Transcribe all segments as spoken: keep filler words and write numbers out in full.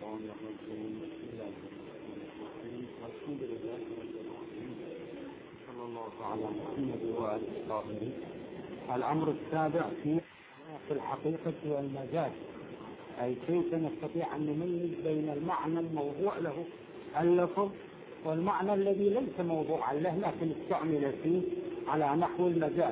الشيطان الرجيم. بسم الله الرحمن الرحيم. الحمد لله رب العالمين، صلى الله على محمد وآله الطاهرين. الأمر السابع في في الحقيقة والمجاز، أي كيف نستطيع أن نميز بين المعنى الموضوع له اللفظ والمعنى الذي ليس موضوعا له لكن استعمل فيه على نحو المجاز.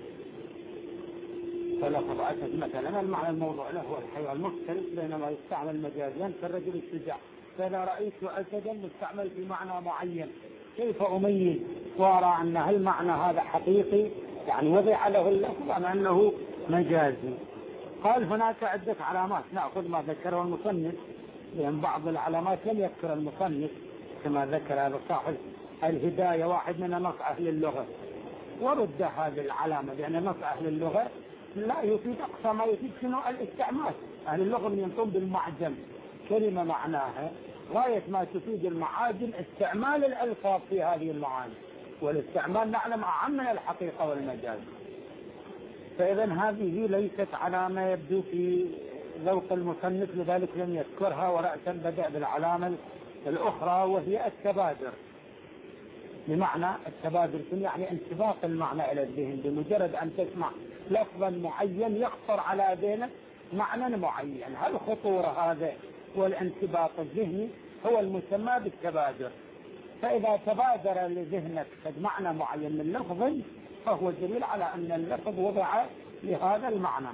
فلفظ أسد مثلا المعنى الموضوع له هو الحيوان المفترس، بينما يستعمل مجازا كالرجل الشجاع. فإذا رأيت أسدا مستعمل في معنى معين، كيف أميز وأرى أن هل معنى هذا حقيقي يعني وضع له اللفظ أم أنه مجازي؟ قال هناك عدة علامات، نأخذ ما ذكره المصنف، لأن بعض العلامات لم يذكر المصنف كما ذكر هذا صاحب الهداية واحد من نص أهل اللغة، ورد هذه العلامة لأن نص أهل اللغة لا يفيد أقصى ما يفيد شنو الاستعمال. أهل اللغة من ينطون بالمعجم كلمة معناها غاية ما تفيد المعاجم استعمال الألفاظ في هذه المعاني، والاستعمال نعلم أعم من الحقيقة والمجاز. فإذا هذه ليست على ما يبدو في ذوق المصنف، لذلك لم يذكرها، ورأسا بدأ بالعلامة الأخرى وهي التبادر. بمعنى التبادر يعني انسباق المعنى إلى الذهن، بمجرد أن تسمع لفظا معين يخطر على ذهنك معنى معين. هل خطور هذا والانسباق الذهني هو المسمى بالتبادر. فإذا تبادر لذهنك معنى معين من لفظ فهو دليل على أن اللفظ وضع لهذا المعنى،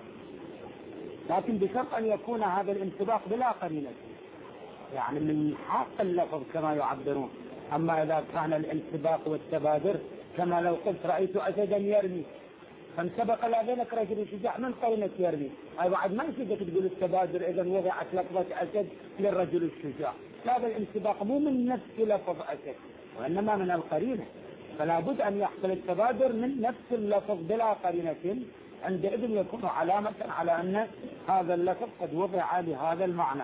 لكن بشرط أن يكون هذا الانسباق بلا قرينة، يعني من حق اللفظ كما يعبرون. أما إذا كان الانسباق والتبادر كما لو قلت رأيت أسدا يرمي، فانسبق إلى ذلك رجل شجاع من قرينة يرمي، أي بعد ما يصير تقول التبادر إذا وضعت لفظة أسد للرجل الشجاع. لا، الانسباق مو من نفس لفظ أسد وإنما من القرينة، فلا بد أن يحصل التبادر من نفس اللفظ بلا قرينة، عندئذ يكون علامة على أن هذا اللفظ قد وضع لهذا المعنى.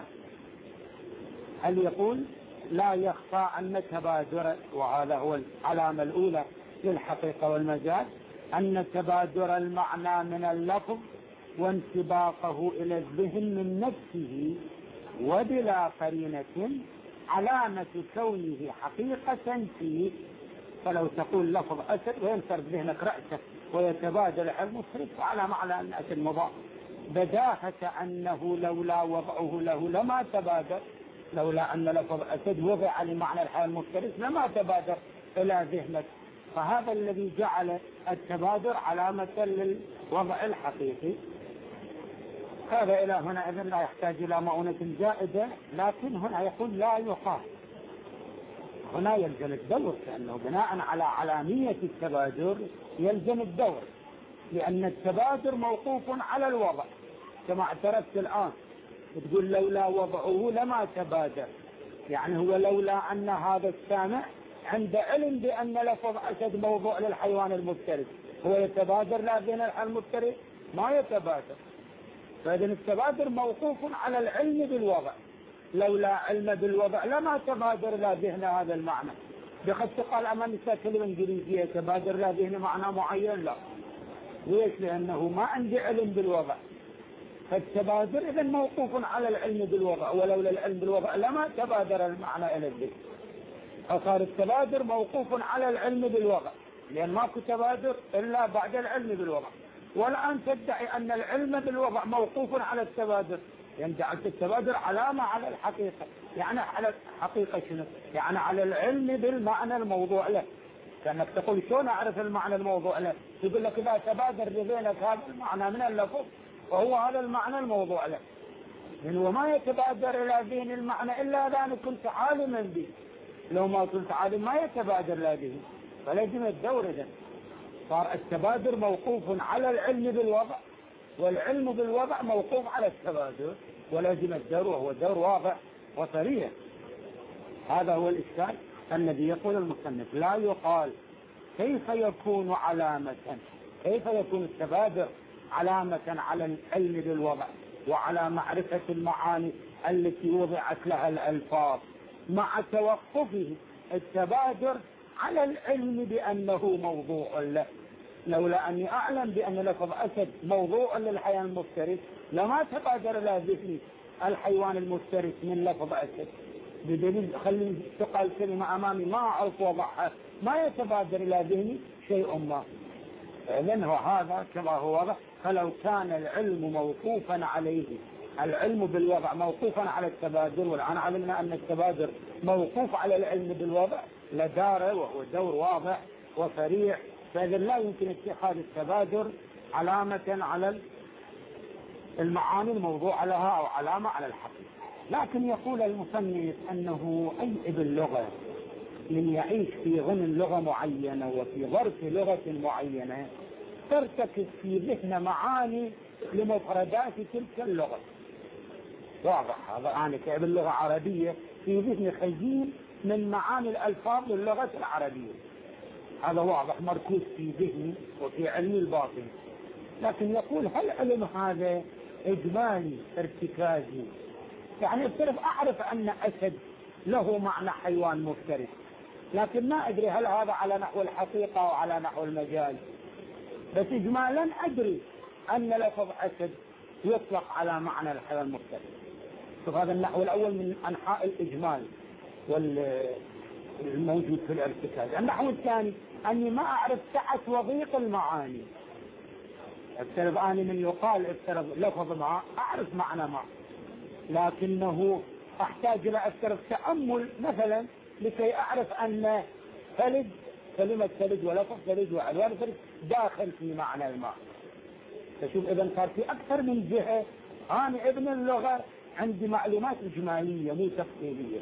هل يقول لا يخفى أن تبادر، وهذا هو العلامة الأولى للحقيقة والمجاز، أن تبادر المعنى من اللفظ وانسباقه إلى الذهن من نفسه وبلا قرينة علامة كونه حقيقة فيه. فلو تقول لفظ أسد وينصرف ذهنك رأسه ويتبادل المصرف على معنى أن أسد مضاف، بداهة أنه لولا وضعه له لما تبادر، لولا أن لفظ أسد وضع لمعنى الحيوان المفترس لما تبادر إلى ذهنك. فهذا الذي جعل التبادر علامة للوضع الحقيقي. هذا إلى هنا إذن لا يحتاج إلى مؤونة زائدة، لكن هنا يقول لا يقال، هنا يلزم الدور، لأنه بناء على علامية التبادر يلزم الدور، لأن التبادر موقوف على الوضع كما اعترفت الآن، تقول لولا وضعه لما تبادر، يعني هو لولا أن هذا السامع عند علم بأن لفظ أسد موضوع للحيوان المفترس هو يتبادر لا ذهن الحيوان المفترس؟ ما يتبادر. فإذن التبادر موقوف على العلم بالوضع، لولا علم بالوضع لما تبادر لا ذهن هذا المعنى. بقد تقال أمام النساء كلمة إنجليزية تبادر لا ذهن معنى معين، لا. ليش؟ لأنه ما عندي علم بالوضع. فالتبادر إذن موقوف على العلم بالوضع، ولولا العلم بالوضع لما تبادر المعنى إلى الذهن. فصار التبادر موقوف على العلم بالوضع، لأن ماكو تبادر إلا بعد العلم بالوضع. والآن تدعي أن العلم بالوضع موقوف على التبادر، يعني جعلت التبادر علامة على الحقيقة. يعني على الحقيقة شنو؟ يعني على العلم بالمعنى الموضوع له. كأنك تقول شلون أعرف المعنى الموضوع له؟ يقول لك إذا تبادر لذهنك هذا المعنى من اللفظ وهو هذا المعنى الموضوع له، يعني وما يتبادر إلى ذهن المعنى إلا إذا أنا كنت عالما به. لو ما كنت عالم ما يتبادر لا به، فلازم الدور. إذن صار التبادر موقوف على العلم بالوضع، والعلم بالوضع موقوف على التبادر، ولازم الدور، وهو دور واضح وصريح. هذا هو الإشكال الذي يقول المصنف لا يقال كيف يكون علامة، كيف يكون التبادر علامة على العلم بالوضع وعلى معرفة المعاني التي وضعت لها الألفاظ، مع توقفه التبادر على العلم بأنه موضوع له. لولا أني أعلم بأن لفظ أسد موضوع للحيوان المفترس لما تبادر إلى ذهني الحيوان المفترس من لفظ أسد، بدليل خلي تقال كلمة أمامي ما أعرف وضعها ما يتبادر إلى ذهني شيء ما. إذن هذا كما هو واضح. فلو كان العلم موقوفا عليه، العلم بالوضع موقوفا على التبادر، والآن علمنا أن التبادر موقوف على العلم بالوضع، لدار وهو دور واضح وسريع، فإذا لا يمكن اتخاذ التبادر علامة على المعاني الموضوع لها أو علامة على الحقيقة. لكن يقول المصنف أنه أي باللغة من يعيش في ضمن لغة معينة وفي ظرف لغة معينة ترتكز في ذهن معاني لمفردات تلك اللغة. واضح هذا، يعني كأب اللغة العربية في ذهن خزين من معاني الألفاظ للغة العربية، هذا واضح مركوز في ذهني وفي علمي الباطن. لكن يقول هل علم هذا إجمالي ارتكازي؟ يعني افترض أعرف أن أسد له معنى حيوان مفترس، لكن ما أدري هل هذا على نحو الحقيقة أو على نحو المجال، بس إجمالا أدري أن لفظ أسد يطلق على معنى الحيوان المفترس. شوف هذا النحو الأول من أنحاء الإجمال والموجود في الارتكاز. النحو الثاني أني ما أعرف سعة وضيق المعاني. افترض أني من يقال افترض لفظ ما أعرف معنى ما، لكنه أحتاج إلى افترض تأمل مثلا لكي أعرف أن ثلج، كلمة ثلج ولفظ ثلج وألوان ثلج داخل في معنى الماء. تشوف إذا صار في أكثر من جهة. أنا ابن اللغة عندي معلومات إجمالية مو تفصيلية،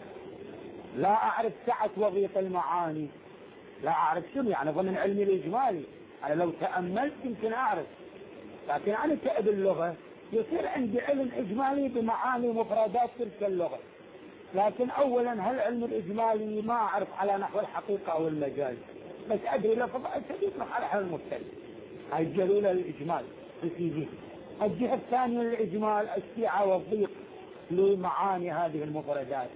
لا أعرف سعة وضيق المعاني، لا أعرف شنو يعني ضمن علمي الإجمالي. أنا لو تأملت يمكن أعرف، لكن أنا كأب اللغة يصير عندي علم إجمالي بمعاني مفردات تلك اللغة، لكن أولا هل علم الإجمالي ما أعرف على نحو الحقيقة أو المجال، بس أدري لفظ أسد يطلق على حال المختلف. هاي الجلولة الإجمال في ذهني. الجهة الثانية للإجمال السعة والضيق لمعاني هذه المفردات.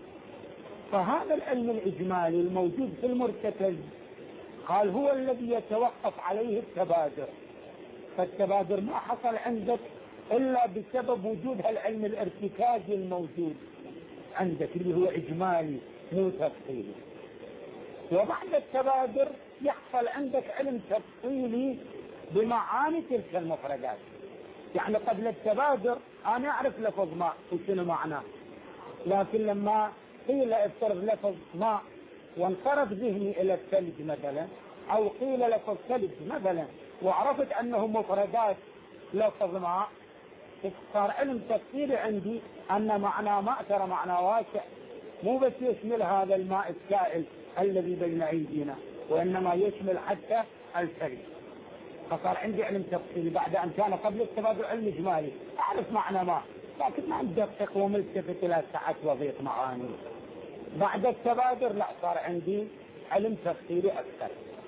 فهذا العلم الإجمالي الموجود في المرتكز قال هو الذي يتوقف عليه التبادر. فالتبادر ما حصل عندك إلا بسبب وجود هالعلم الارتكازي الموجود عندك اللي هو إجمالي مو تفصيلي. وبعد التبادر يحصل عندك علم تفصيلي بمعاني تلك المفردات. يعني قبل التبادر أنا أعرف لفظ ماء وشنو معناه، لكن لما قيل افترض لفظ ماء وانصرف ذهني إلى الثلج مثلا، أو قيل لفظ ثلج مثلا وعرفت أنه مفردات لفظ ماء، صار علم تفصيلي عندي أن معنى ماء ترى معنى واسع، مو بس يشمل هذا الماء السائل الذي بين أيدينا، وإنما يشمل حتى الثلج. فصار عندي علم تفصيلي بعد أن كان قبل التبادل علم إجمالي، أعرف معنى ماء لكن ما أدقق وملتفت إلى سعة وضيق معاني. بعد التبادل لا، صار عندي علم تفصيلي أكثر.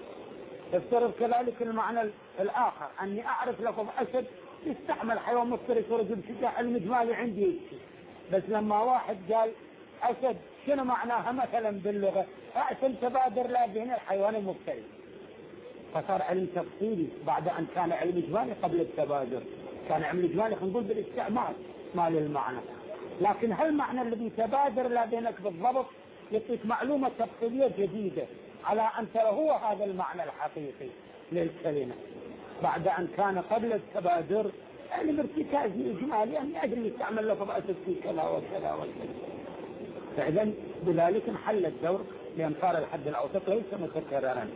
افترض كذلك المعنى الآخر أني أعرف لفظ أسد يستعمل حيوان مفترس ورجل شجاع، علم إجمالي عندي، بس لما واحد قال أسد شنو معناها مثلا باللغة، أحسن تبادر لا بين الحيوان المفترس، فصار علم تفصيلي بعد أن كان علم إجمالي قبل التبادر. كان علم إجمالي خلينا نقول بالاستعمال مال المعنى، لكن هالمعنى الذي تبادر لا بينك بالضبط يعطيك معلومة تفصيلية جديدة على أن ترى هو هذا المعنى الحقيقي للكلمة، بعد أن كان قبل التبادر علم ارتكازي إجمالي أن أدري يستعمل لفظ أسد في كذا وكذا وكذا. فإذا بذلك انحل الدور لأن صار الحد الأوسط ليس متكررا.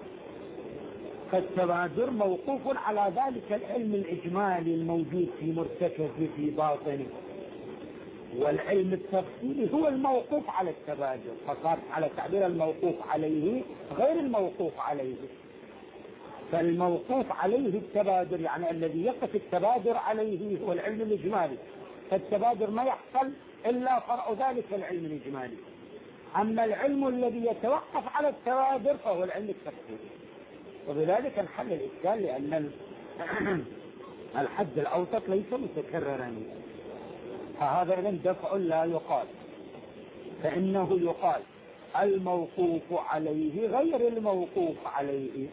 فالتبادر موقوف على ذلك العلم الإجمالي الموجود في مرتكزه في باطنه، والعلم التفصيلي هو الموقوف على التبادر، فصار على تعبير الموقوف عليه غير الموقوف عليه. فالموقوف عليه التبادر يعني الذي يقف التبادر عليه هو العلم الإجمالي، فالتبادر ما يحصل إلا فرع ذلك العلم الإجمالي. أما العلم الذي يتوقف على التبادر فهو العلم التفصيلي. وبذلك انحل الإشكال لأن الحد الأوسط ليس متكررا، فهذا إذن دفع لا يقال، فإنه يقال الموقوف عليه غير الموقوف عليه،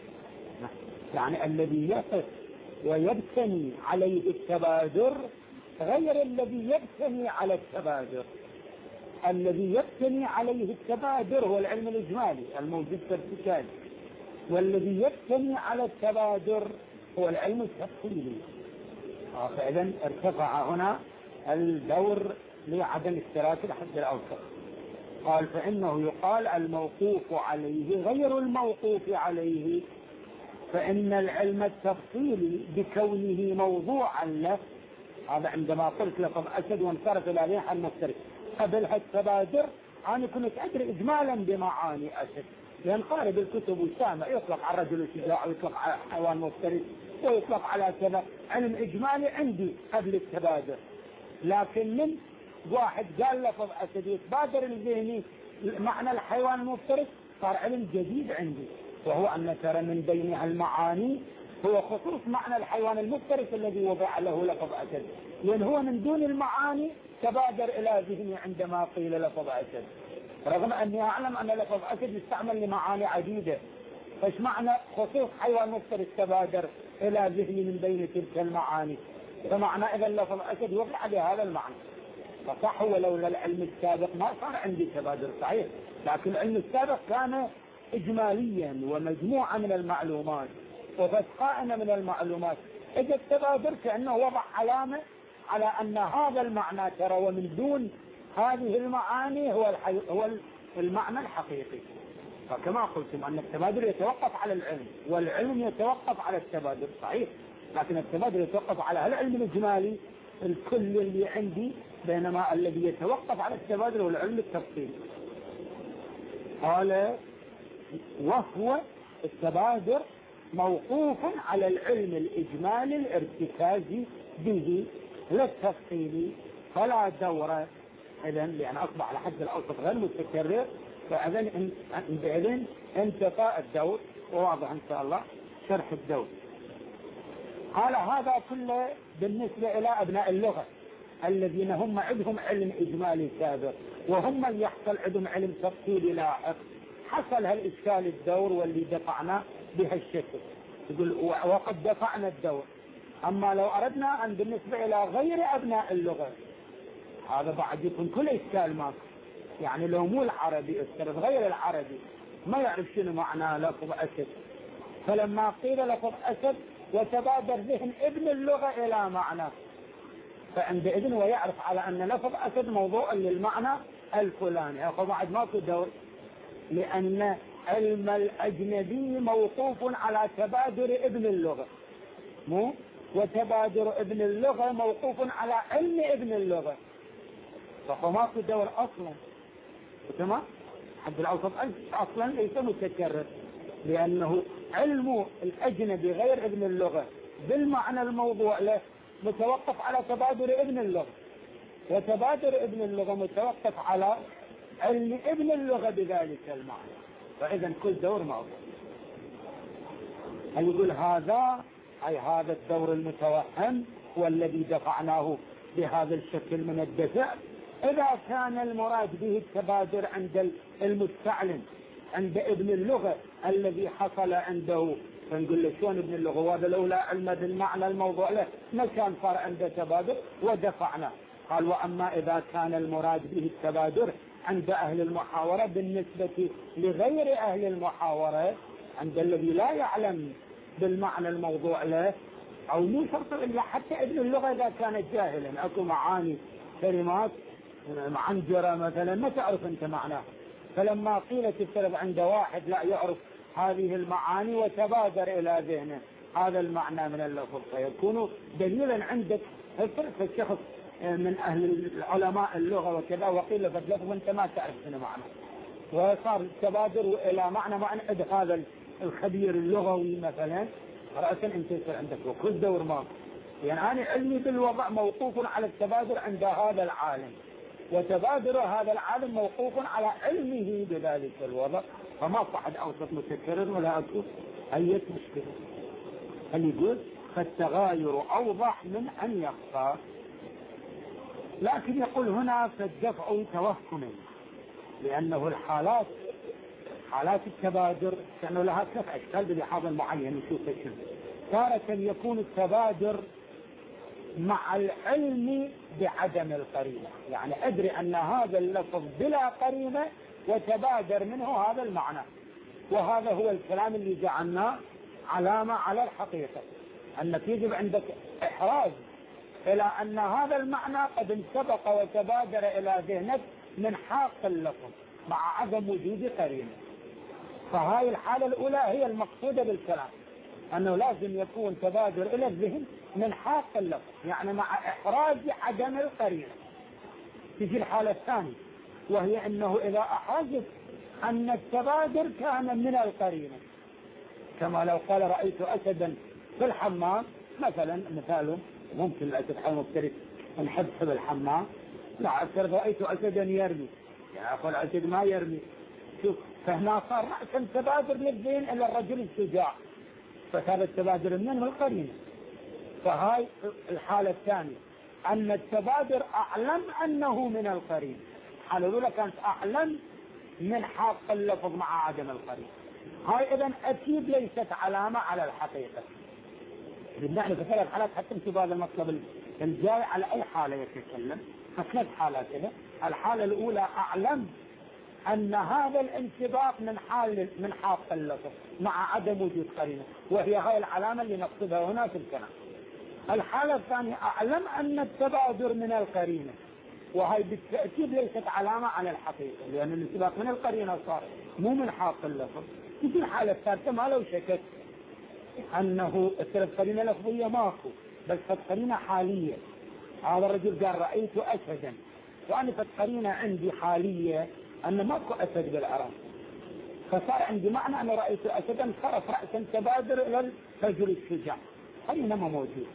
يعني الذي يقف ويبتني عليه التبادر غير الذي يبتني على التبادر. الذي يبتني عليه التبادر هو العلم الإجمالي الموجود في ارتكاز، والذي يبتني على التبادر هو العلم التفصيلي. فإذا ارتفع هنا الدور لعدم اشتراك الحد الأوسط. قال فإنه يقال الموقوف عليه غير الموقوف عليه، فإن العلم التفصيلي بكونه موضوعا له. هذا عندما قلت لكم أسد وانصرف إلى ريح المفترس قبلها التبادر أنا كنت أدري إجمالا بمعاني أسد، لأن قارئ بالكتب والسامع يطلق على الرجل الشجاع ويطلق على حيوان مفترس ويطلق على كذا، علم إجمالي عندي قبل التبادر. لكن من واحد قال لفظ أسد يتبادر الذهني معنى الحيوان المفترس صار علم جديد عندي، وهو أن ترى من بين المعاني هو خصوص معنى الحيوان المفترس الذي وضع له لفظ أسد، لأن هو من دون المعاني تبادر إلى ذهني عندما قيل لفظ أسد، رغم أني أعلم أن لفظ أسد يستعمل لمعاني عديدة. فايش معنى خصوص حيوان مفترس تبادر إلى ذهني من بين تلك المعاني؟ فمعنى إذا لفظ أسد يوقع بهذا المعنى. فصح ولولا العلم السابق ما صار عندي تبادر صحيح، لكن العلم السابق كان إجماليا ومجموعة من المعلومات وفتقائنا من المعلومات. إذا التبادر كأنه وضع علامة على أن هذا المعنى ترى ومن دون هذه المعاني هو, الحي... هو المعنى الحقيقي. فكما قلتم أن التبادر يتوقف على العلم والعلم يتوقف على التبادر صحيح، لكن التبادر يتوقف على العلم الإجمالي الكل اللي عندي، بينما الذي يتوقف على التبادر هو العلم التفصيلي. قال وهو التبادر موقوف على العلم الإجمالي الارتكازي به لا التفصيلي، فلا دور إذن، لأن أصبح على حد الأوسط غير متكرر، فإذن بإذن انتفاء الدور، وواضح إن شاء الله شرح الدور. قال هذا كله بالنسبة إلى أبناء اللغة الذين هم عندهم علم إجمالي سابق وهم من يحصل عندهم علم تفصيلي لاحق. حصل هالإشكال الدور واللي دفعنا بهالشكل، يقول وقد دفعنا الدور. أما لو أردنا أن بالنسبة إلى غير أبناء اللغة هذا بعد يكون كل إشكال ماك، يعني لو مو العربي استرد غير العربي ما يعرف شنو معنى لفظ أسد، فلما قيل لفظ أسد وتبادر ذهن ابن اللغة إلى معنى، فعندئذ هو يعرف على أن لفظ أسد موضوع للمعنى الفلاني. أخو بعد ماكو دور، لأن علم الأجنبي موقوف على تبادر ابن اللغة، مو وتبادر ابن اللغة موقوف على علم ابن اللغة، فهو ماكو دور أصلا. تمام؟ حد الأوسط أصلا ليس متكرر، لأنه علم الأجنبي غير ابن اللغة بالمعنى الموضوع له متوقف على تبادر ابن اللغة، وتبادر ابن اللغة متوقف على علم ابن اللغة بذلك المعنى، فإذا كل دور موضوع. هل يقول هذا أي هذا الدور المتوهم والذي دفعناه بهذا الشكل من الدفع، إذا كان المراد به التبادر عند المستعلم عند ابن اللغة الذي حصل عنده، فنقول له شلون ابن اللغة وهذا لولا علم بالمعنى الموضوع له ما كان صار عنده تبادر ودفعنا. قال وأما إذا كان المراد به التبادر عند أهل المحاورة بالنسبة لغير أهل المحاورة، عند الذي لا يعلم بالمعنى الموضوع له، أو مو شرط إلا حتى ابن اللغة إذا كانت جاهلا، أكو معاني كلمات معنجرة مثلا ما تعرف أنت معناه، فلما قيل تفترض عند واحد لا يعرف هذه المعاني وتبادر إلى ذهنه هذا المعنى من اللفظ، فيكون دليلا عندك الشخص من أهل العلماء اللغة وكذا وقيل فاللفظ أنت ما تعرف شنو معنى، وصار التبادر إلى معنى معنى هذا الخبير اللغوي مثلا، رأسا انت يصير عندك وكل دور ما، يعني أنا علمي بالوضع موقوف على التبادر عند هذا العالم، وتبادر هذا العالم موقوف على علمه بذلك الوضع، فما صعد أوسط متكرر ولا أكو أي مشكلة. هل يقول فالتغاير أوضح من أن يخفى، لكن يقول هنا فالدفع توهمي، لأنه الحالات حالات التبادر كأنه لها ثلاث أشكال بلحاظ معين نشوف شنو. تارة يكون التبادر مع العلم بعدم القرينة، يعني أدري أن هذا اللفظ بلا قرينة وتبادر منه هذا المعنى، وهذا هو الكلام اللي جعلناه علامة على الحقيقة، أنك يجب عندك إحراز إلى أن هذا المعنى قد انسبق وتبادر إلى ذهنك من حاق اللفظ مع عدم وجود قرينة. فهاي الحالة الأولى هي المقصودة بالكلام، أنه لازم يكون تبادر إلى الذهن من حاق اللفظ، يعني مع إحراز عدم القرينة. تجي الحالة الثانية وهي أنه إذا أحرزت أن التبادر كان من القرينة، كما لو قال رأيت أسدا في الحمام مثلا، مثاله ممكن الأسد حال مفترس نحب في الحمام، لا أكثر رأيت أسدا يرمي، يعني أقول الأسد ما يرمي. شوف، فهنا صار رأسا تبادر للذهن إلى الرجل الشجاع، فهذا التبادر من القرينة. فهاي الحالة الثانية، أن التبادر أعلم أنه من القرينة. الحالة الأولى كانت أعلم من حاق اللفظ مع عدم القرينة. هاي إذن أكيد ليست علامة على الحقيقة. نحن في ثلاث حالات حتى انتباه هذا المطلب الجاي على أي حالة يتكلم، فثلاث حالات كده. الحالة الأولى أعلم أن هذا الانسباق من حال من حاق اللفظ مع عدم وجود قرينة، وهي هاي العلامة اللي نقصدها هنا في الكلام. الحالة الثانية أعلم أن التبادر من القرينة، وهي بالتأكيد ليست علامة على الحقيقة، لأن الانسباق من القرينة صار مو من حاق اللفظ. تجي الحالة الثالثة ما لو شكت أنه الثلاث قرينة لفظية ماكو، بل قد قرينة حالية. هذا الرجل قال رأيت أسدا، وأنا قد قرينة عندي حالية أن ماكو أسد بالعراق، فصار عندي معنى أن رأيت أسدا صرف رأسا تبادر إلى الرجل الشجاع، قرينة ما موجود.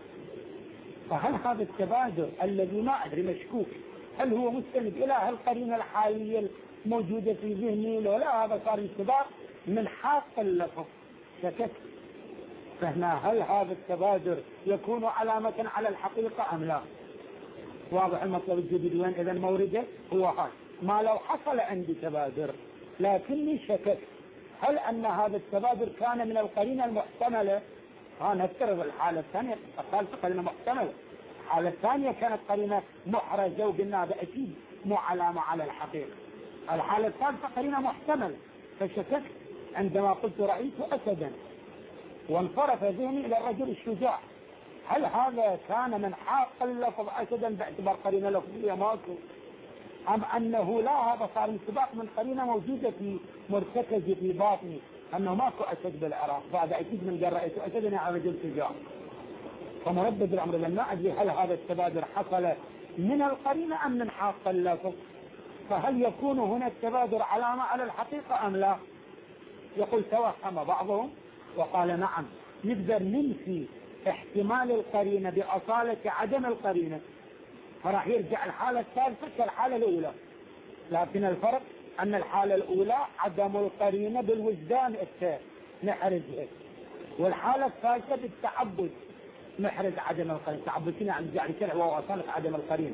فهل هذا التبادر الذي ما أدري مشكوك هل هو مستند إلى هالقرينة الحالية الموجودة في ذهني، ولا هذا صار انسباق من حاق اللفظ؟ شكت. فهنا هل هذا التبادر يكون علامة على الحقيقة أم لا؟ واضح المطلب الجديد وين إذا مورده هو هذا. ما لو حصل عندي تبادر لكني شكت هل أن هذا التبادر كان من القرينة المحتملة؟ ها نفترض الحالة الثانية قالت قرينة محتملة، الحالة الثانية كانت قرينة محرجة وقلنا هذا أكيد مو علامة على الحقيقة. الحالة الثالثة قرينة محتملة، فشكت عندما قلت رأيت أسدا وانصرف ذهني إلى الرجل الشجاع، هل هذا كان من حاق اللفظ أسدا باعتبار قرينة لفظية ماكو، أم أنه لا هذا صار انسباق من قرينة موجودة في مرتكزة في باطني أنه ماكو أسد بالعراق، بعد أكيد من قال رأيت أسدا على رجل شجاع. فمردد الأمر لما أدري هل هذا التبادر حصل من القرينة أم من حاق اللفظ، فهل يكون هنا التبادر علامة على الحقيقة أم لا؟ يقول توهم بعضهم وقال نعم، نقدر ننفي احتمال القرينة بأصالة عدم القرينة، فراح يرجع الحالة الثالثة كالحالة الأولى، لكن الفرق أن الحالة الأولى عدم القرينة بالوجدان التام نحرزها، والحالة الثالثة بالتعبد نحرز عدم القرينة. تعبد هنا عن جعل شرع وهو أصالة عدم القرينة.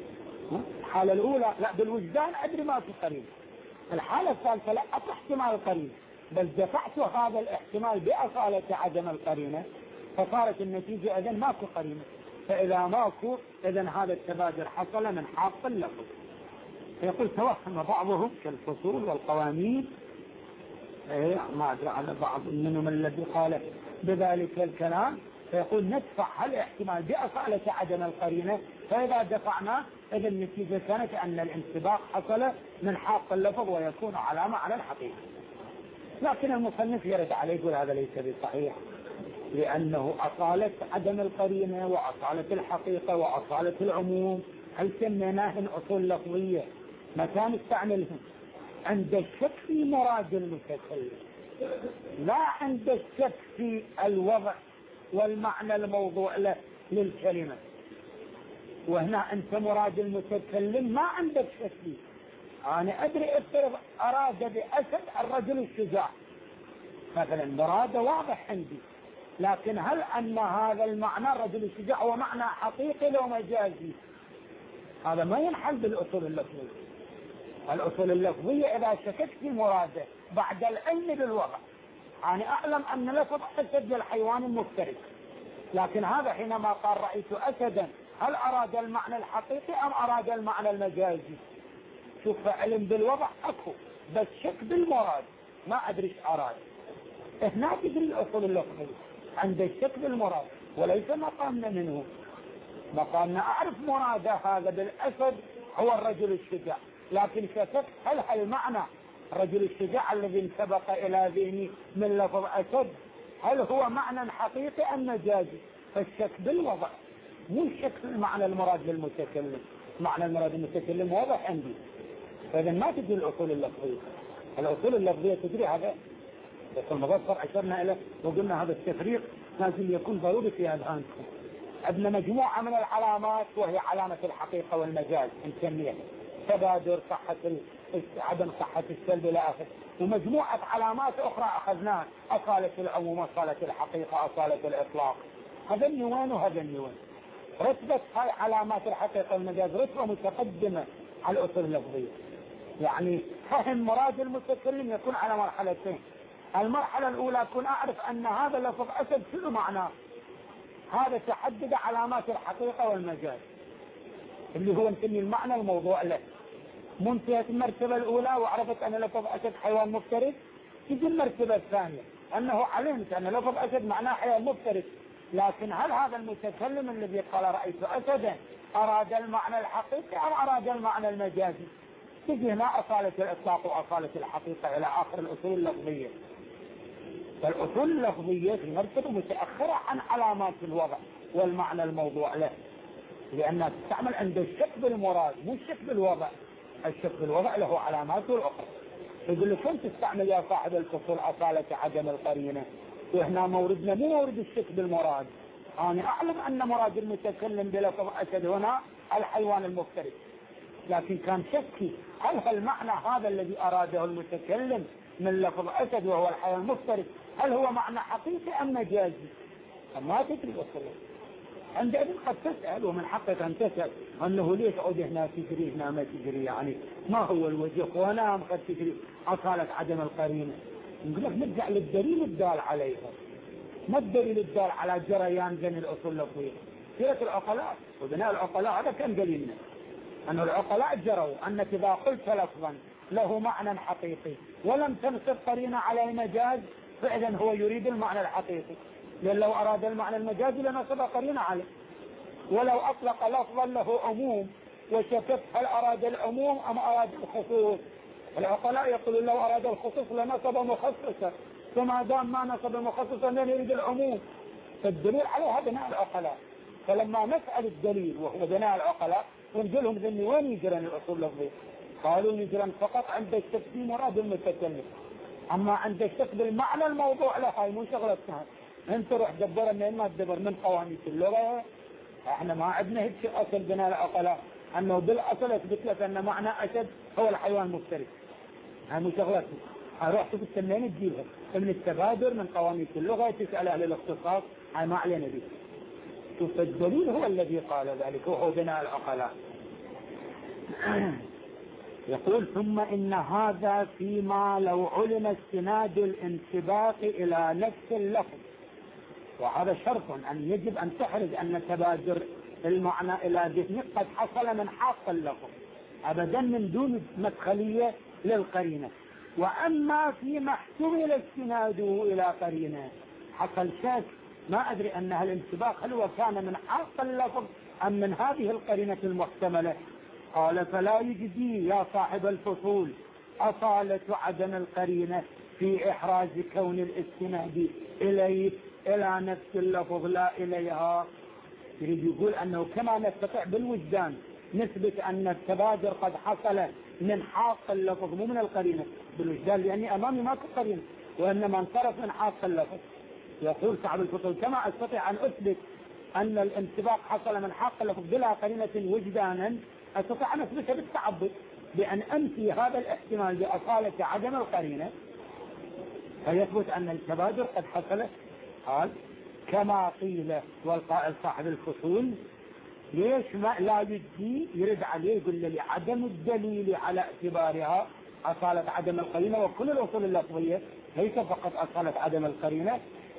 الحالة الأولى لا بالوجدان أدري ما في قرينة، الحالة الثالثة لا أطلع احتمال القرينة، بل دفعت هذا الاحتمال بأصالة عدم القرينة، فصارت النتيجة إذن ماكو قرينة. فإذا ماكو إذن هذا التبادر حصل من حاق اللفظ. فيقول توهم بعضهم كالفصول والقوانين، إيه ما أدري على بعض منهم الذي قال بذلك الكلام، فيقول ندفع الاحتمال بأصالة عدم القرينة، فإذا دفعنا إذن النتيجة كانت أن الانسباق حصل من حاق اللفظ ويكون علامة على الحقيقة. لكن المصنف يرد عليه يقول هذا ليس بصحيح، لأنه أصالة عدم القرينة وأصالة الحقيقة وأصالة العموم هل سميناهن أصول لفظية متى نستعملهم؟ عند الشك في مراد المتكلم، لا عند الشك في الوضع والمعنى الموضوع له للكلمة. وهنا أنت مراد المتكلم ما عندك شك فيه. أنا أدري افترض أراد بأسد الرجل الشجاع مثلا، مراده واضح عندي، لكن هل أن هذا المعنى الرجل الشجاع هو معنى حقيقي لو مجازي؟ هذا ما ينحل بالأصول اللفظية. الأصول اللفظية إذا شككت في مراده بعد العلم بالوضع، أنا أعلم أن لفظ أسد للحيوان المفترس، لكن هذا حينما قال رأيت أسدا هل أراد المعنى الحقيقي أم أراد المعنى المجازي؟ شوف علم بالوضع أكو بس شك بالمراد ما أدري ايش أراد. هنا تدري الأصول اللفظية عند الشك بالمراد وليس مقامنا منه. مقامنا أعرف مراد هذا بالأسد هو الرجل الشجاع، لكن شكك هل هالمعنى الرجل الشجاع الذي انسبق إلى ذهني من لفظ أسد هل هو معنى حقيقي أم مجازي؟ فالشك بالوضع مو الشك في المعنى المراد للمتكلم. معنى المراد للمتكلم واضح عندي. فإذا ما تدري الأصول اللفظية. الأصول اللفظية تدري هذا بس المظفر أشرنا إليه وقلنا هذا التفريق لازم يكون ضروري في أذهانكم. عندنا مجموعة من العلامات وهي علامة الحقيقة والمجاز نسميها تبادر صحة عدم صحة السلب إلى آخره، ومجموعة علامات أخرى أخذناها أصالة العموم أصالة الحقيقة أصالة الإطلاق. هذا النوان وهذا النوان. رتبة هاي علامات الحقيقة والمجاز رتبة متقدمة على الأصول اللفظية. يعني فهم مراد المتكلم يكون على مرحلتين. المرحلة الأولى أكون أعرف أن هذا لفظ أسد شنو معناه، هذا تحدد علامات الحقيقة والمجاز اللي هو نسميه المعنى الموضوع له. منتهت المرتبة الأولى وعرفت أن لفظ أسد حيوان مفترس، تجي المرتبة الثانية أنه علمت أن لفظ أسد معناه حيوان مفترس، لكن هل هذا المتكلم الذي قال رأيت أسدا أراد المعنى الحقيقي أم أراد المعنى المجازي؟ تجي هنا أصالة الإطلاق وأصالة الحقيقة إلى آخر الأصول اللفظية. فالأصول اللفظية في مرتبة متأخرة عن علامات الوضع والمعنى الموضوع له، لأنها تستعمل عند الشك بالمراد مو الشك بالوضع. الشك بالوضع له علاماته الأخرى. يقول لك كنت تستعمل يا صاحب الفصول أصالة عدم القرينة، وهنا موردنا مو مورد الشك بالمراد. أنا أعلم أن مراد المتكلم بلفظ أسد هنا الحيوان المفترس، لكن كان شكي هل المعنى هذا الذي أراده المتكلم من لفظ أسد وهو الحيوان المفترس هل هو معنى حقيقي أم مجازي؟ ما تدري وصله. عندئذ قد تسأل ومن حقك أن تسأل أنه ليش عود هنا تجري هنا ما تجري، يعني ما هو الوجه وهنا قد تجري أصالة عدم القرينة. نقول لك نرجع للدليل الدال عليها، ما الدليل الدال على جريان بين الأصول اللفظية؟ سيرة العقلاء وبناء العقلاء هذا كان دليلنا أن العقلاء جروا أنك إذا قلت لفظا له معنى حقيقي ولم تنصب قرينة على المجاز فإذا هو يريد المعنى الحقيقي، لأن لو أراد المعنى المجازي لنصب قرينة عليه. ولو أطلق لفظا له عموم وشكك هل أراد العموم أم أراد الخصوص، العقلاء يقولون لو أراد الخصوص لنصب مخصصا، فما دام ما نصب مخصصا لن يريد العموم. فالدليل عليها بناء العقلاء. فلما نسأل الدليل وهو بناء العقلاء ونقولهم ذني وين يجرن الأصول اللفظية؟ قالوا يجرن فقط عند الشك في مراد المتكلم، أما عند الشك بالمعنى الموضوع له هاي مو شغلتنا. انت روح دبر من ما تدبر من قوانين اللغة. احنا ما عندنا هيك اصل بناء العقلاء انه بالاصل اثبت لك ان معنى اسد هو الحيوان المفترس. هاي مو شغلتنا. هروح شوف السنين تجيبها من التبادر من قوانين اللغة تسأل اهل الاختصاص، هاي ما علينا به. شوف الدليل هو الذي قال ذلك وهو بناء العقلاء. يقول ثم إن هذا فيما لو علم استناد الانسباق إلى نفس اللفظ، وهذا شرط أن يجب أن تحرز أن تبادر المعنى إلى ذهنك قد حصل من حاق اللفظ أبدا من دون مدخلية للقرينة. وأما فيما احتمل استناده إلى قرينة حصل شك ما أدري أنها الانسباق هل هو كان من حاق اللفظ أم من هذه القرينة المحتملة. قال فلا يجدي يا صاحب الفصول أصالة عدم القرينة في إحراز كون الاستناد إليه إلى نفس اللفظ لا إليها. يريد يقول أنه كما نستطيع بالوجدان نثبت أن التبادر قد حصل من حاق اللفظ مو من القرينة بالوجدان، لأني أمامي ما قرينة وإنما انصرف من حاق اللفظ. يقول صاحب الفصول كما أستطيع أن أثبت أن الانسباق حصل من حاق اللفظ بلا قرينة وجدانا أستطيع أن أثبتها بالتعبد بأن أنفي هذا الاحتمال بأصالة عدم القرينة فيثبت أن التبادر قد حصل. قال كما قيل والقائل صاحب الفصول ليش ما لا يجدي يرد عليه يقول لي عدم الدليل على اعتبارها أصالة عدم القرينة، وكل الأصول اللفظية ليس فقط أصالة عدم القرينة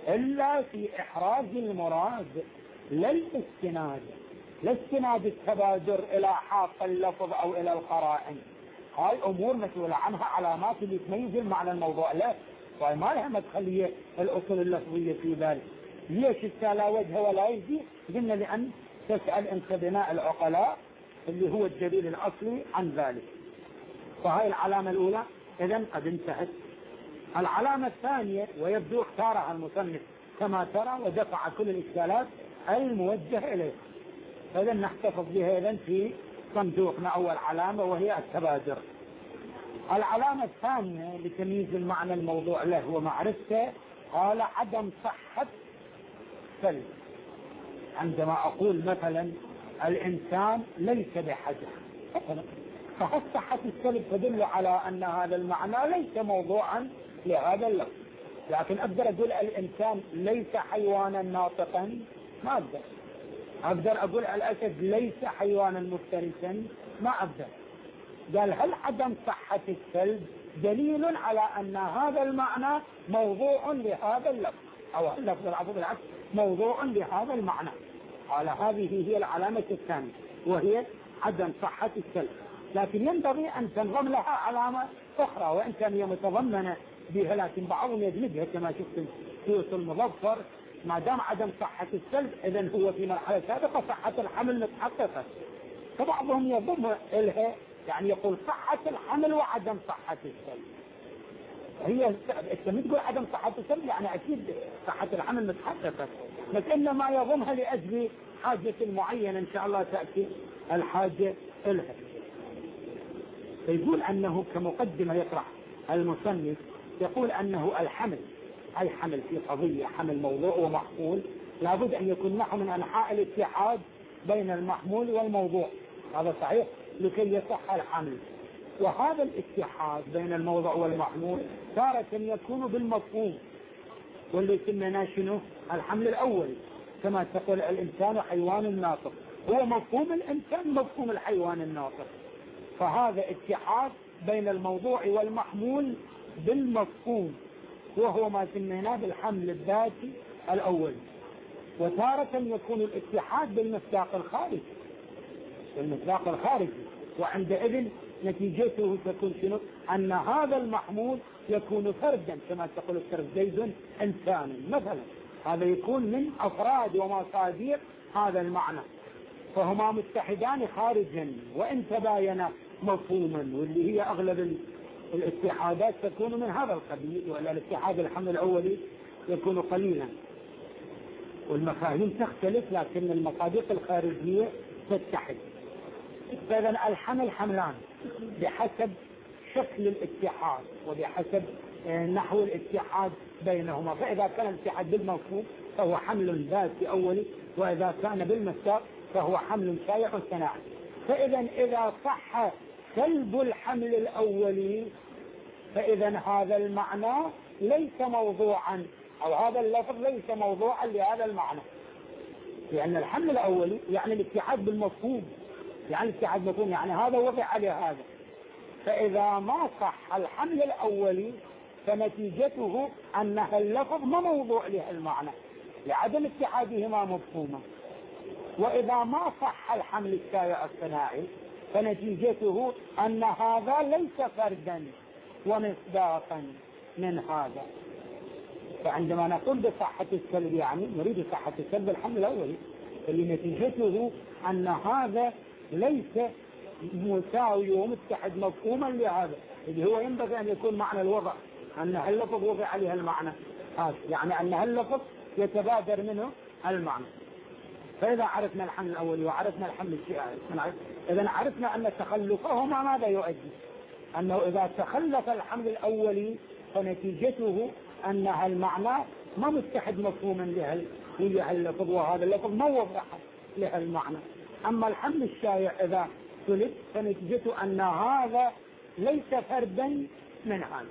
إلا في إحراز المراد، لا الاستناد، لا استناد التبادر إلى حاق اللفظ أو إلى القرائن. هاي أمور مسؤولة عنها علامات اللي تميز المعنى الموضوع له، وهي ما لها مدخلية الأصول اللفظية في ذلك. ليش لا وجه ولا يجي؟ قلنا لأن تسأل أنت بناء العقلاء اللي هو الدليل الأصلي عن ذلك. فهاي العلامة الأولى إذن قد انتهت. العلامة الثانية، ويبدو اختارها المصنف كما ترى ودفع كل الإشكالات الموجهة إليه، إذن نحتفظ بها إذن في صندوقنا أول علامة وهي التبادر. العلامة الثانية لتمييز المعنى الموضوع له ومعرفته، قال عدم صحة سلب. عندما أقول مثلا الإنسان ليس بحجر مثلا، فهل صحة السلب تدل على أن هذا المعنى ليس موضوعا لهذا اللفظ. لكن أقدر أقول الإنسان ليس حيوانا ناطقا، ما أقدر. أقدر أقول الأسد ليس حيوانا مفترسا، ما أقدر. قال هل عدم صحة السلب دليل على أن هذا المعنى موضوع لهذا اللفظ، أو اللفظ العفو بالعكس موضوع لهذا المعنى. قال هذه هي العلامة الثانية وهي عدم صحة السلب. لكن ينبغي أن تنضم لها علامة أخرى وإن كان هي متضمنة بها، لكن بعضهم يدمجها كما شفت في أصول المظفر. ما دام عدم صحة السلب إذن هو في مرحلة سابقة صحة الحمل متحققة، فبعضهم يضم إلها يعني يقول صحة الحمل وعدم صحة السلب. هي انت تقول عدم صحة السلب يعني أكيد صحة الحمل متحققة، بس إنما يضمها لأجل حاجة معينة إن شاء الله تأتي الحاجة إلها. يقول أنه كمقدمة يطرح المصنف، يقول أنه الحمل أي حمل في قضية، حمل موضوع ومحمول، لابد أن يكون نحو من أنحاء الاتحاد بين المحمول والموضوع، هذا صحيح لكي يصح الحمل. وهذا الاتحاد بين الموضوع والمحمول تارة يكون بالمفهوم، واللي يسمى شنو الحمل الأول، كما تقول الإنسان حيوان ناطق، هو مفهوم الإنسان مفهوم الحيوان الناطق. فهذا اتحاد بين الموضوع والمحمول بالمفهوم، وهو ما سميناه بالحمل الذاتي الأول. وتارة يكون الاتحاد بالمصداق الخارجي، بالمصداق الخارجي، وعندئذ نتيجته تكون شنو؟ أن هذا المحمول يكون فردا، كما تقول السرف زيد إنسان مثلا، هذا يكون من أفراد ومصادر هذا المعنى، فهما متحدان خارجا وإن تباينا مفهوما، واللي هي أغلب الاتحادات تكون من هذا القبيل، ولا الاتحاد الحمل الأولي يكون قليلا، والمفاهيم تختلف لكن المصادق الخارجية تتحد. فإذا الحمل حملان بحسب شكل الاتحاد وبحسب نحو الاتحاد بينهما. فإذا كان الاتحاد بالمفهوم فهو حمل ذاتي أولي، وإذا كان بالمصداق فهو حمل شائع صناعي. فإذا إذا صح سلب الحمل الأولي فإذا هذا المعنى ليس موضوعا، أو هذا اللفظ ليس موضوعا لهذا المعنى، لأن الحمل الأولي يعني الاتحاد بالمفهوم، يعني الاتحاد بالمفهوم يعني هذا وضع على هذا. فإذا ما صح الحمل الأولي فنتيجته أن اللفظ ما موضوع له المعنى لعدم اتحادهما مفهوما. وإذا ما صح الحمل الشائع الصناعي فنتيجته أن هذا ليس فردا ومصداقا من هذا. فعندما نقول بصحة السلب يعني نريد صحة السلب الحمل الأولي، اللي نتيجته أن هذا ليس مساوي ومتحد مفهوما لهذا، اللي هو ينبغي أن يكون معنى الوضع أن اللفظ وضع عليها المعنى هذا، يعني أن اللفظ يتبادر منه المعنى. فإذا عرفنا الحمل الأولي وعرفنا الحمل الشائع، إذا عرفنا أن تخلفهما ماذا يؤدي؟ أنه إذا تخلف الحمل الأولي فنتيجته أن المعنى ما متحد مفهوما لها اللفظ، وهذا اللفظ ما وضع لها المعنى. أما الحمل الشائع إذا سلب فنتيجته أن هذا ليس فردا من هذا.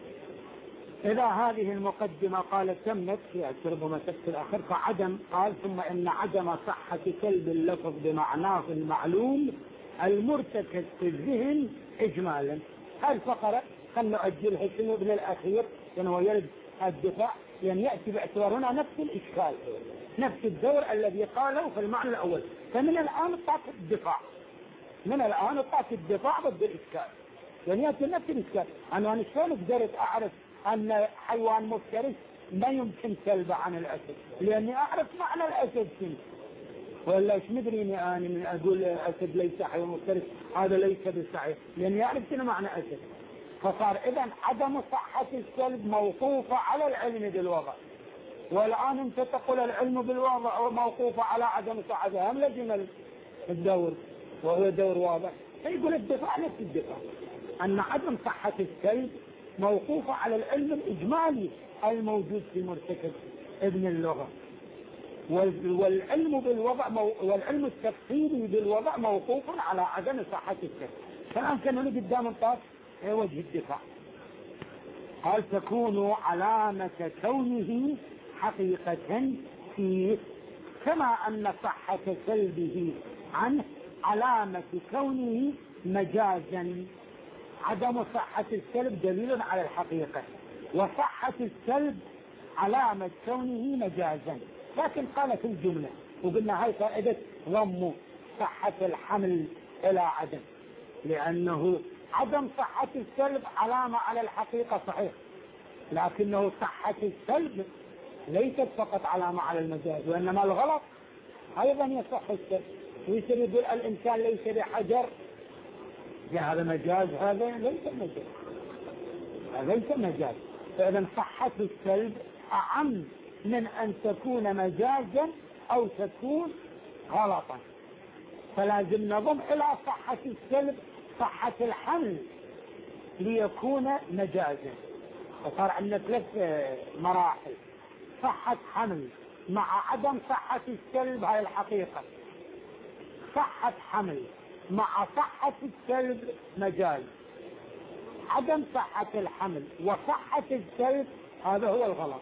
إذا هذه المقدمة قالت تمت في الترب ومسكت الآخر فعدم، قال ثم إن عدم صحة سلب اللفظ بمعناه المعلوم المرتكز في الذهن إجمالا. هذه الفقرة خلنا نؤجلها شنو بالأخير لأنه يرد الدفاع يعني يأتي باعتبار هنا نفس الإشكال، نفس الدور الذي قاله في المعنى الأول. فمن الآن طاق الدفاع، من الآن طاق الدفاع ضد الإشكال، يعني يأتي نفس الإشكال. أنا أنا شلون قدرت أعرف أن حيوان مفترس ما يمكن سلبه عن الأسد؟ لأني أعرف معنى الأسد شنو، ولا ايش مدريني أنا من أقول أسد ليس حيوان مفترس، هذا ليس بصحيح، لأني أعرف شنو معنى أسد. فصار إذن عدم صحة السلب موقوفة على العلم بالوضع، والآن أنت تقول العلم بالوضع موقوفة على عدم صحتها، هم لازم الدور وهو دور واضح. فيقول الدفاع نفس الدفاع، أن عدم صحة السلب موقوفة على العلم الإجمالي الموجود في مرتكب ابن اللغة، والعلم بالوضع مو... والعلم التفصيلي بالوضع موقوف على عدم صحة السلب. فالآن كان هنا قدام الطاف وجه الدفاع. قال تكون علامة كونه حقيقة فيه، كما أن صحة سلبه عنه علامة كونه مجازا. عدم صحة السلب دليل على الحقيقة، وصحة السلب علامة كونه مجازا. لكن قال في الجملة، وقلنا هاي فائدة ضم صحة الحمل إلى عدم، لأنه عدم صحة السلب علامة على الحقيقة صحيح، لكنه صحة السلب ليست فقط علامة على المجاز، وإنما الغلط أيضا يصح السلب. ويصير يقول الإنسان ليس بحجر، هذا مجاز، هذا ليس مجاز، هذا ليس مجاز. فإذا صحة السلب أعم من أن تكون مجازا أو تكون غلطا، فلازم نضم إلى صحة السلب صحة الحمل ليكون مجازا. فصار عندنا ثلاث مراحل: صحة حمل مع عدم صحة السلب، هاي الحقيقة. صحة حمل مع صحة السلب مجاز. عدم صحة الحمل وصحة السلب هذا هو الغلط.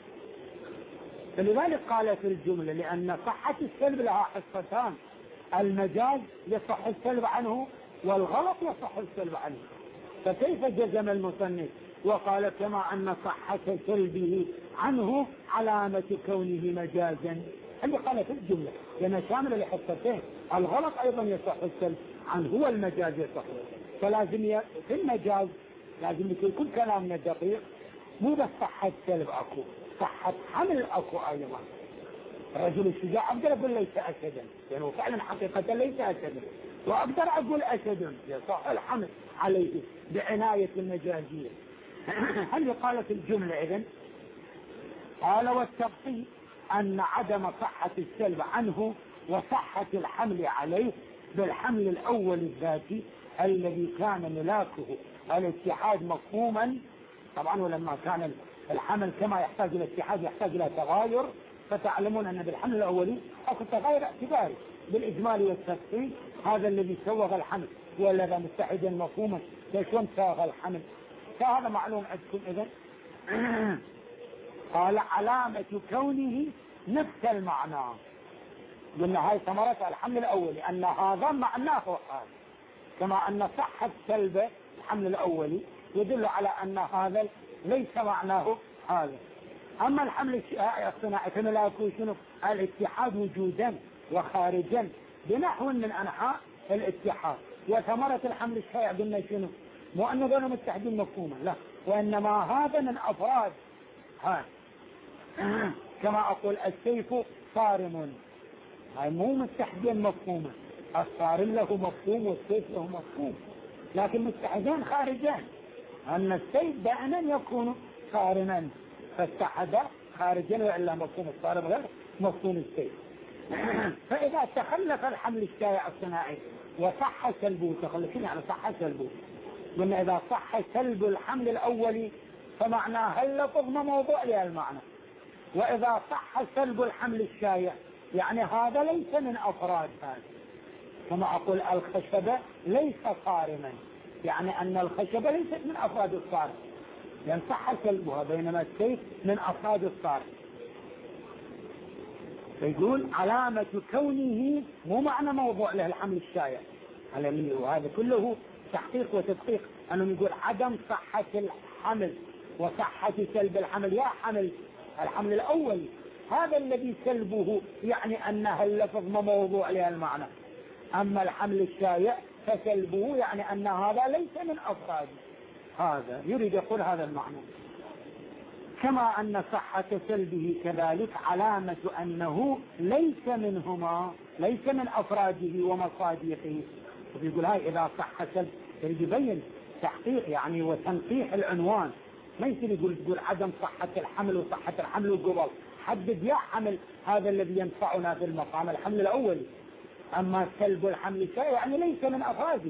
فلذلك قال في الجملة لأن صحة السلب لها حصتان: المجاز يصح السلب عنه، والغلط يصح السلب عنه. فكيف جزم المصنف وقال كما أن صحة سلبه عنه علامة كونه مجازا؟ اللي قال في الجملة لأن شامل لحصتين، الغلط أيضا يصح السلب عنه والمجاز يصح. فلازم ي... في المجاز لازم يكون كل كلامنا دقيق، مو بس صحة سلب أكو، صحة حمل أكو أيضا. الرجل الشجاع أقدر أقول ليس أسدا، يعني فعلا حقيقة ليس أسدا، وأقدر أقول أسد يصح الحمل عليه بعناية المجازية. هل قال في الجملة إذن؟ قال والتبطيء أن عدم صحة السلب عنه وصحة الحمل عليه بالحمل الأول الذاتي الذي كان ملاكه الاتحاد مفهوما. طبعا ولما كان الحمل كما يحتاج إلى اتحاد يحتاج إلى تغاير، فتعلمون أن بالحمل الأولي أكو تغاير اعتباري بالإجمال والتفصيل، هذا الذي سوغ الحمل والذي متحدا مفهوما. شلون ساغ الحمل؟ فهذا معلوم عندكم إذن. قال علامة كونه نفس المعنى، قلنا هاي ثمرة الحمل الأولي أن هذا معناه هذا، كما أن صحة سلبه الحمل الأولي يدل على أن هذا ليس معناه هذا. أما الحمل الصناعي فلا يكون شنو؟ الاتحاد وجودا وخارجا بنحو من أنحاء الاتحاد. وثمرة الحمل الشائع قلنا شنو؟ مو أنه غير متحدين مفهوما، لا، وإنما هذا من أفراد هذا. كما أقول السيف صارم، هاي مو متحدين مفهوما، الصارم له مفهوم والسيف له مفهوم، لكن متحدان خارجان، أن السيف دائما يكون صارما، فاتحد خارجا وإلا مفهوم الصارم غير مفهوم السيف. فإذا تخلف الحمل الشائع الصناعي وصح سلبه، تخلفين يعني صح سلبه، قلنا إذا صح سلب الحمل الأولي فمعناه اللفظ موضوع لها المعنى، وإذا صح سلب الحمل الشائع يعني هذا ليس من أفراد هذا. كما أقول الخشبة ليس صارما، يعني أن الخشبة ليست من أفراد الصارم، لأن صح سلبها، بينما السيف من أفراد الصارم. فيقول علامة كونه مو معنى موضوع له الحمل الشائع، وهذا كله تحقيق وتدقيق، أنه يقول عدم صحة الحمل وصحة سلب الحمل. يا حمل الحمل الأول هذا الذي سلبه يعني أنها اللفظ ما موضوع لها المعنى. أما الحمل الشائع فسلبه يعني أن هذا ليس من أفراده. هذا يريد يقول هذا المعنى. كما أن صحة سلبه كذلك علامة أنه ليس منهما، ليس من أفراده ومصادقه. ويقول هاي إذا صح سلب يريد يبين تحقيق يعني وتنقيح العنوان. ما يصير يقول تقول عدم صحة الحمل وصحة الحمل وقبل حدد يا حمل هذا الذي ينفعنا في المقام الحمل الأول. أما سلب الحمل الشائع يعني ليس من أفراده،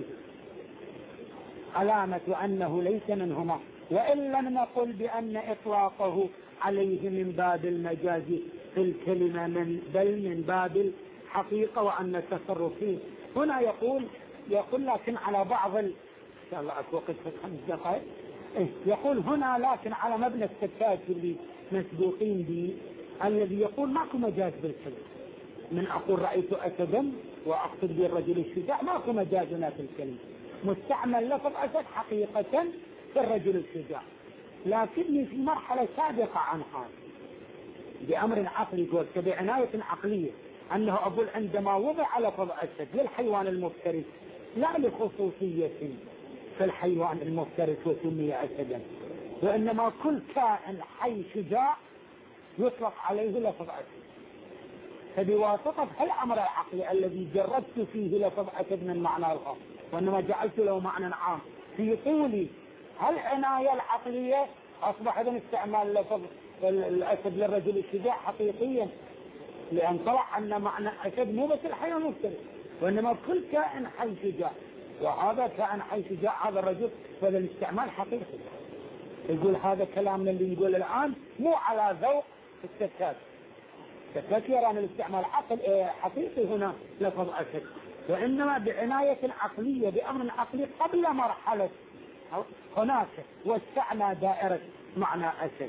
علامة أنه ليس منهما. وإن لم نقل بأن إطلاقه عليه من باب المجاز في الكلمة من بل من باب الحقيقة وأن التصرف فيه. هنا يقول يقول لكن على بعض ال... إن شاء الله أتوقف في خمس دقائق. إيه يقول هنا لكن على مبنى السكات اللي مسبوقين به الذي يقول ماكو مجاز بالكلمة. من أقول رأيت أسدا وأقصد بالرجل الشجاع ماكو مجاز هنا في الكلمة. مستعمل لفظ أسد حقيقة في الرجل الشجاع، لكني في مرحلة سابقة عن هذا بأمر عقلي قلت بعناية عقلية أنه أقول عندما وضع لفظ أسد للحيوان المفترس لا لخصوصية في الحيوان المفترس وسمي أسدا، وإنما كل كائن حي شجاع يطلق عليه لفظ أسد. فبواسطة الأمر العقلي الذي جردت فيه لفظ أسد من معنى الخاص وإنما جعلت له معنى عام في طولي العناية العقلية أصبح إذن استعمال لفظ الأسد للرجل الشجاع حقيقيا، لأن طلع أن معنى أسد مو بس الحيوان المفترس وإنما كل كائن حي شجاع، وهذا كائن حي شجاع هذا الرجل فهذا الاستعمال حقيقي. يقول هذا كلامنا اللي نقول الآن مو على ذوق السكات. السكات يرى الاستعمال عقل حقيقي هنا لفظ أسد، وإنما بعناية عقلية بأمر عقلي قبل مرحلة هناك وسعنا دائرة معنى أسد.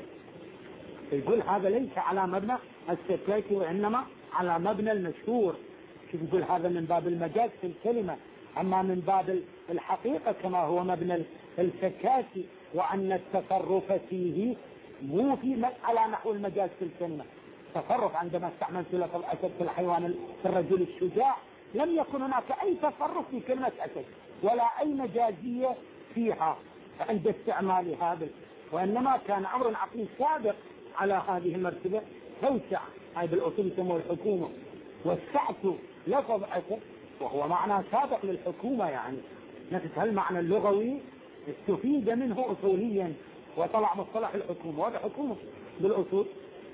يقول هذا ليس على مبنى السكاتي وإنما على مبنى المشهور. شوف يقول هذا من باب المجاز في الكلمة، أما من باب الحقيقة كما هو مبنى السكاتي وأن التصرف فيه مو في على نحو المجاز في الكلمة. تصرف عندما استعملت لفظ أسد في الحيوان في الرجل الشجاع لم يكن هناك أي تصرف في كلمة أسد ولا أي مجازية فيها عند استعمال هذا، وإنما كان أمر عقلي سابق على هذه المرتبة توسع. هاي بالأصول يسموه الحكومة. وسعت لفظ أسد وهو معنى سابق للحكومة، يعني نفس هالمعنى اللغوي استفيد منه أصوليا وطلع مصطلح الحكومة، وهذا حكومة بالأصول.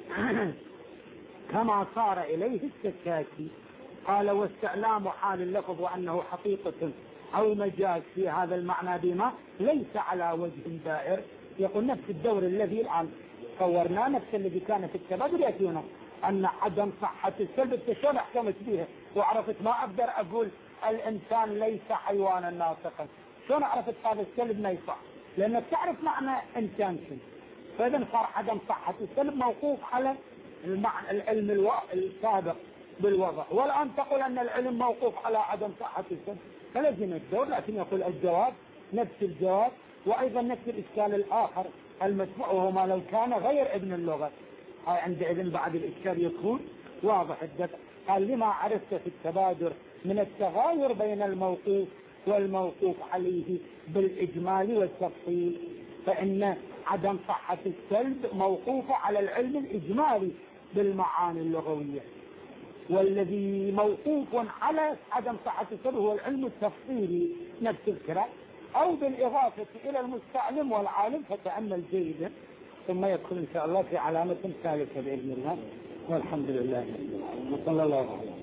كما صار إليه السكاتي قال واستعلام حال اللفظ وأنه حقيقة أو مجاز في هذا المعنى بما ليس على وجه دائر. يقول نفس الدور الذي الآن صورناه نفس الذي كان في التبادل يأتينا أن عدم صحة السلب التشابه احكمت بها وعرفت ما أقدر أقول الإنسان ليس حيوانا ناطقا. شلون عرفت هذا السلب ما يصح؟ لأنك تعرف معنى إنسان شنو. فإذا صار عدم صحة السلب موقوف على المعنى العلم السابق بالوضع، والآن تقول أن العلم موقوف على عدم صحة السلب. فلازم الدور، لكن يقول الجواب نفس الجواب. وأيضا نفس الإشكال الآخر المسموع وهو ما لو كان غير ابن اللغة، هاي عندئذ بعد الإشكال يكون واضح الدفع. قال لما عرفت في التبادر من التغاير بين الموقوف والموقوف عليه بالإجمال والتفصيل، فإن عدم صحة السلب موقوف على العلم الإجمالي بالمعاني اللغوية، والذي موقوف على عدم صحة السلب هو العلم التفصيلي نفس الكلام، أو بالإضافة إلى المستعلم والعالم. فتأمل جيدا ثم يدخل إن شاء الله في علامة ثالثة بإذن الله، والحمد لله وصلى الله عليه وسلم.